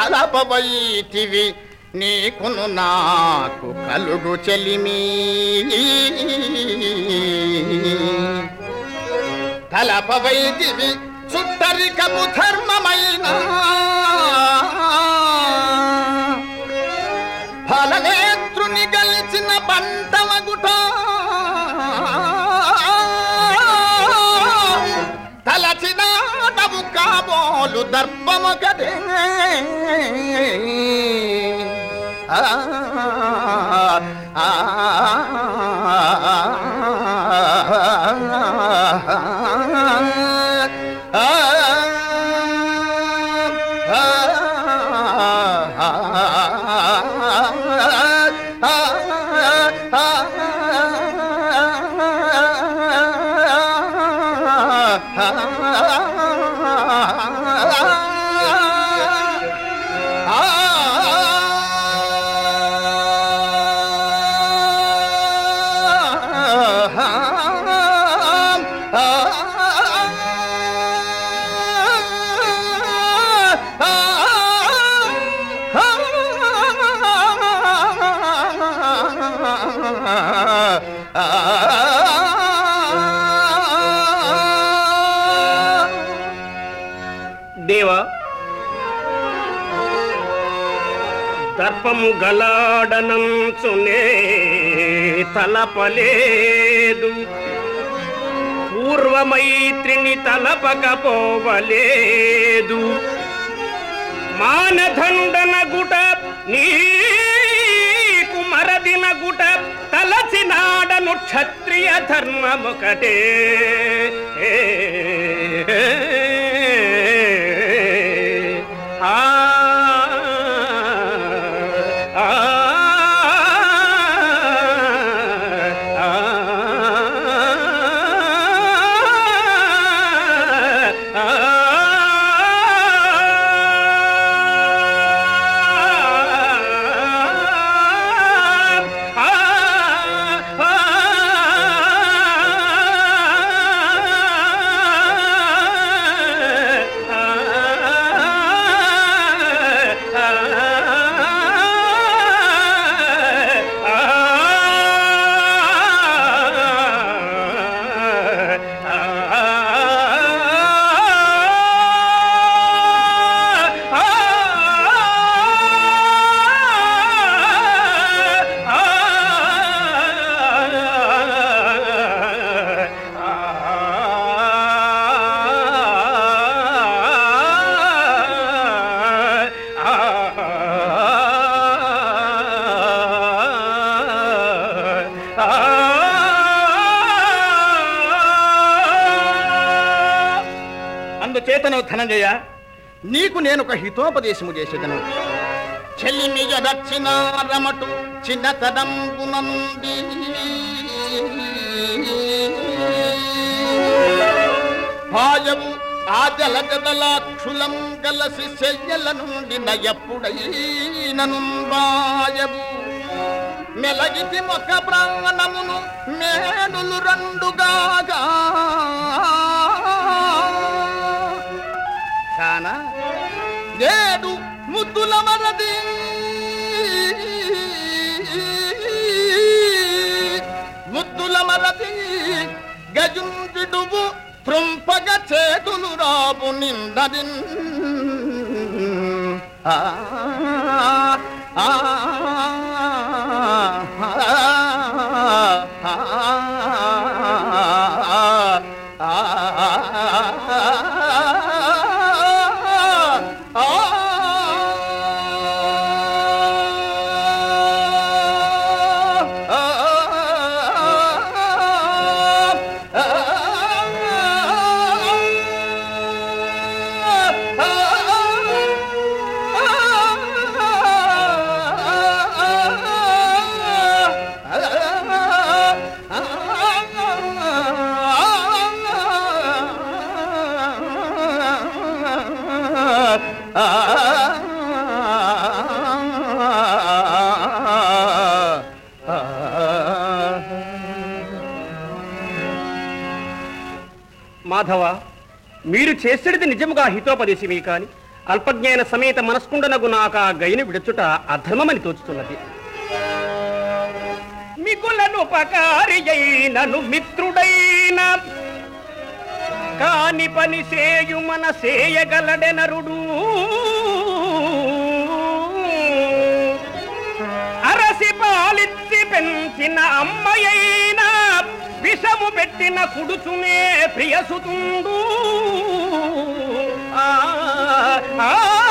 తలపవైతివి నీకును నాకు కలుగు చెలిమి తలపవైతివి సుట్టరికపు ధర్మమైన ఫలనేత్రుని గెలిచిన బంటమగుట తలచినాడవు కాబోలు దర్భమొకటే దేవా, దర్పము గలాడనంచునే తలపలేదు, పూర్వమైత్రిని తలపకపోవలేదు. మానదండన గుట నీకు మరదిన గుట తలచినాడను క్షత్రియ ధర్మమొకటే. అందుచేతను ధనంజయ, నీకు నేను ఒక హితోపదేశము చేసేదను. చెల్లిమిగ దక్షిణ రమటు చిన్నతనంబున నుండి పాయవు ఆ జలజదలాక్షులం గలసి శయ్యల నుండి నయప్పుడైనను బాయవు మెలగితి ఒక ప్రాణమును మేనులు రెండుగాగా కాన ఏడు ముద్దుల మరది ముద్దుల మరది గజుండువు త్రుంపగ చేతులు రాబు నిందదిన్ మాధవ, మీరు చేసేది నిజముగా హితోపదేశమే కాని అల్పజ్ఞాన సమేత మనస్కుండనగు నాకు ఆ గైని విడుచుట అధర్మమని తోచుతున్నది. మిగులనుపకారి అయినను మిత్రుడైన కాని పని సేయు మన సేయగలడెనరుడు. అరసి పాలిచ్చి పెంచిన అమ్మయైనా విషము పెట్టిన కుడుచునే ప్రియసుతుండు. ఆ